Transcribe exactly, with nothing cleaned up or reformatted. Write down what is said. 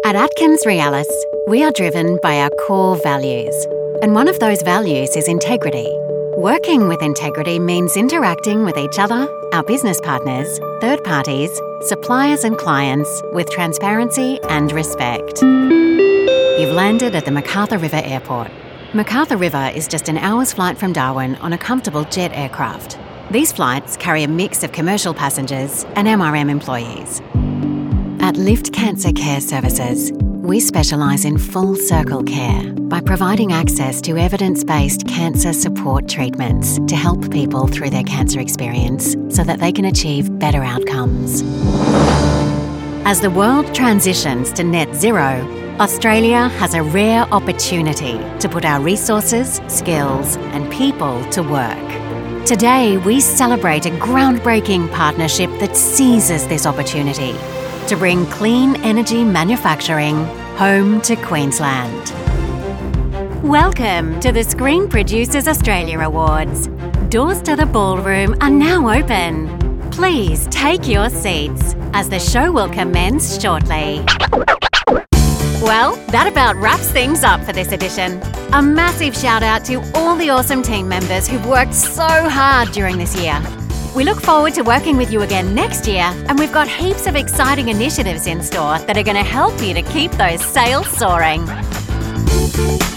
At Atkins Realis, we are driven by our core values. And one of those values is integrity. Working with integrity means interacting with each other, our business partners, third parties, suppliers and clients with transparency and respect. You've landed at the MacArthur River Airport. MacArthur River is just an hour's flight from Darwin on a comfortable jet aircraft. These flights carry a mix of commercial passengers and M R M employees. At Lift Cancer Care Services, we specialise in full circle care by providing access to evidence-based cancer support treatments to help people through their cancer experience so that they can achieve better outcomes. As the world transitions to net zero, Australia has a rare opportunity to put our resources, skills and people to work. Today, we celebrate a groundbreaking partnership that seizes this opportunity to bring clean energy manufacturing home to Queensland. Welcome to the Screen Producers Australia Awards. Doors to the ballroom are now open. Please take your seats as the show will commence shortly. Well, that about wraps things up for this edition. A massive shout out to all the awesome team members who've worked so hard during this year. We look forward to working with you again next year, and we've got heaps of exciting initiatives in store that are going to help you to keep those sales soaring.